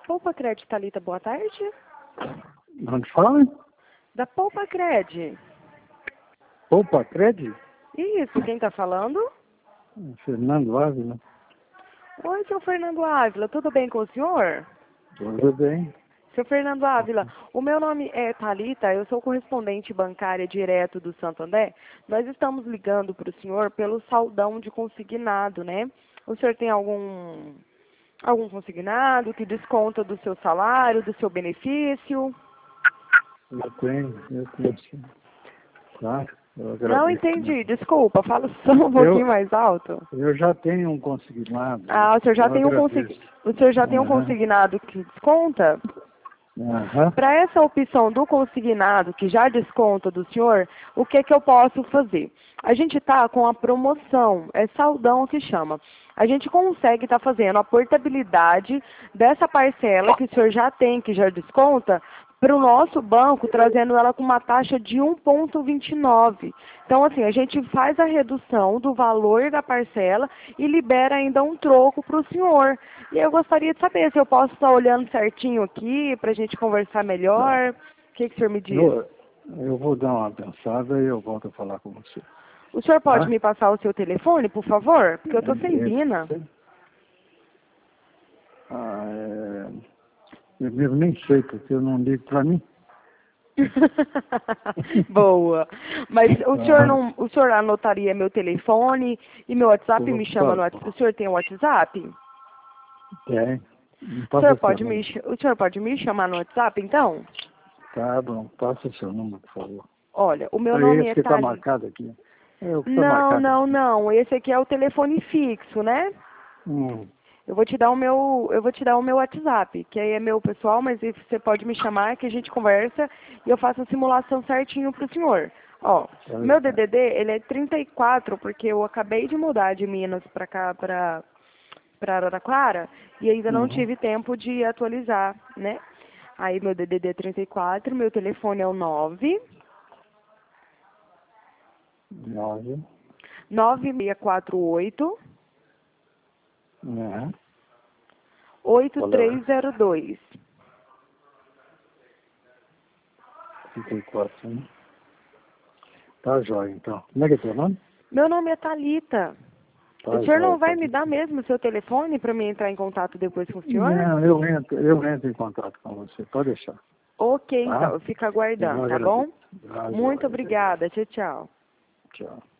Poupa Cred, Thalita, boa tarde. Onde fala? Da Poupa Cred. Poupa Cred? Isso, quem está falando? Fernando Ávila. Oi, seu Fernando Ávila, tudo bem com o senhor? Tudo bem. Seu Fernando Ávila, o meu nome é Thalita, eu sou correspondente bancária direto do Santander. Nós estamos ligando para o senhor pelo saldão de consignado, né? O senhor tem algum consignado que desconta do seu salário, do seu benefício? Eu tenho sim. Claro, eu agradeço. Não entendi, desculpa, fala só um pouquinho mais alto. Eu já tenho um consignado. Ah, o senhor já tem um consignado que desconta? Para essa opção do consignado, que já desconta do senhor, o que eu posso fazer? A gente está com a promoção, é saldão que chama. A gente consegue estar fazendo a portabilidade dessa parcela que o senhor já tem, que já desconta, para o nosso banco, trazendo ela com uma taxa de 1,29. Então, assim, a gente faz a redução do valor da parcela e libera ainda um troco para o senhor. E eu gostaria de saber se eu posso estar olhando certinho aqui, para a gente conversar melhor. O que o senhor me diz? Eu vou dar uma pensada e eu volto a falar com você. O senhor pode me passar o seu telefone, por favor? Porque eu estou sem pina. Eu mesmo nem sei, porque eu não ligo para mim. Boa. Mas o senhor anotaria meu telefone e meu WhatsApp e me chama no WhatsApp? O senhor tem um WhatsApp? Tem. O senhor pode me chamar no WhatsApp, então? Tá bom, passa o seu número, por favor. Olha, o meu nome é Thalita. Está marcado aqui. Não. Esse aqui é o telefone fixo, né? Eu vou te dar o meu WhatsApp, que aí é meu pessoal, mas você pode me chamar que a gente conversa e eu faço a simulação certinho pro senhor. Ó, meu DDD, ele é 34, porque eu acabei de mudar de Minas para cá, para Araraquara, e ainda não tive tempo de atualizar, né? Aí meu DDD é 34, meu telefone é o 9648 8302. 34, né? Tá jóia, então. Como é que é teu nome? Meu nome é Thalita. O senhor não vai me dar mesmo o seu telefone para mim entrar em contato depois com o senhor? Não, eu entro em contato com você, pode deixar. Ok, então, eu fico aguardando, tá bom? Muito obrigada, tchau. Tchau.